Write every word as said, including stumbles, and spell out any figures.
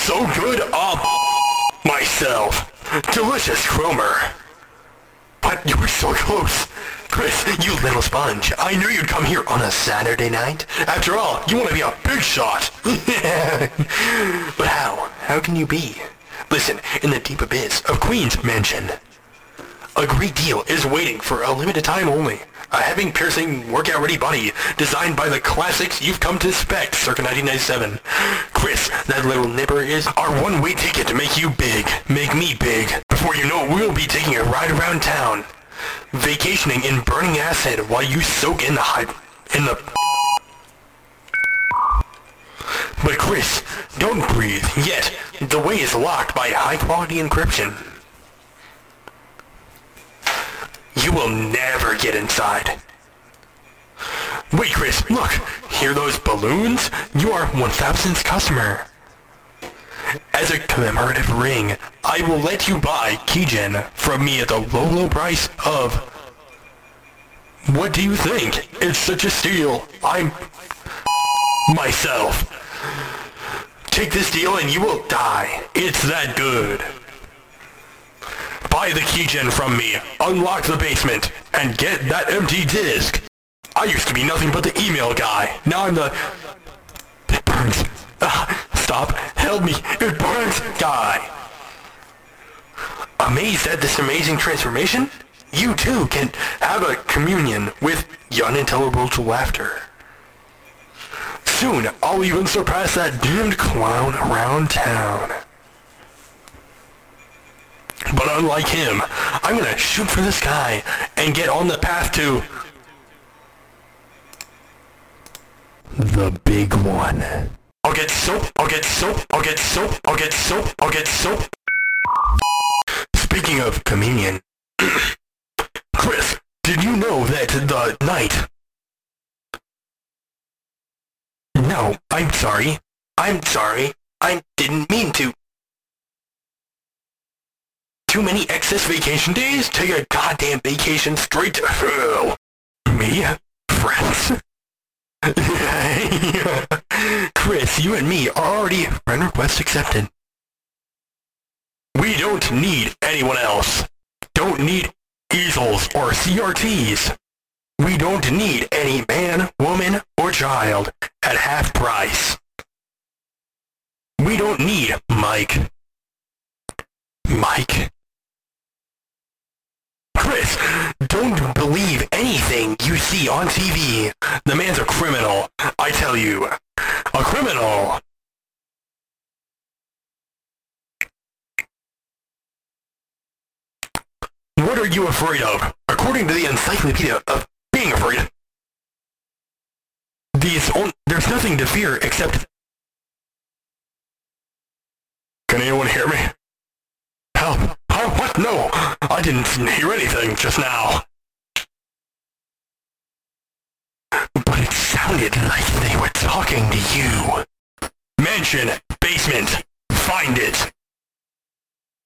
so good, I'll myself. Delicious Cromer. But you were so close. Chris, you little sponge. I knew you'd come here on a Saturday night. After all, you want to be a big shot. But how? How can you be? Listen, in the deep abyss of Queen's Mansion, a great deal is waiting for a limited time only. A heavy-piercing, workout-ready body designed by the classics you've come to expect circa nineteen ninety-seven. Chris, that little nipper is our one-way ticket to make you big. Make me big. Before you know it, we'll be taking a ride around town. Vacationing in burning acid while you soak in the hype... in the... But Chris, don't breathe yet. The way is locked by high-quality encryption. You will never get inside. Wait, Chris, look! Hear those balloons? You are one thousandth customer. As a commemorative ring, I will let you buy Keygen from me at the low, low price of... What do you think? It's such a steal. I'm... myself. Take this deal and you will die. It's that good. Buy the Keygen from me, unlock the basement, and get that empty disk. I used to be nothing but the email guy. Now I'm the... It burns. Uh, stop. Help me. It burns. Guy. Amazed at this amazing transformation? You too can have a communion with unintelligible laughter. Soon, I'll even surpass that damned clown around town. But unlike him, I'm gonna shoot for the sky and get on the path to... the big one. I'll get soap, I'll get soap, I'll get soap, I'll get soap, I'll get soap. Speaking of communion... Chris, did you know that the night... No, I'm sorry. I'm sorry. I didn't mean to... Too many excess vacation days? Take a goddamn vacation straight to hell. Me? Friends? Chris, you and me are already friend request accepted. We don't need anyone else. Don't need easels or C R Ts. We don't need any man, woman, or child at half price. We don't need Mike. Mike? Chris, don't believe anything you see on T V. The man's a criminal, I tell you. A criminal. What are you afraid of? According to the Encyclopedia of Being Afraid, these on- there's nothing to fear except... Can anyone hear me? Help! Huh? What? No! I didn't hear anything just now. But it sounded like they were talking to you. Mansion, basement, find it.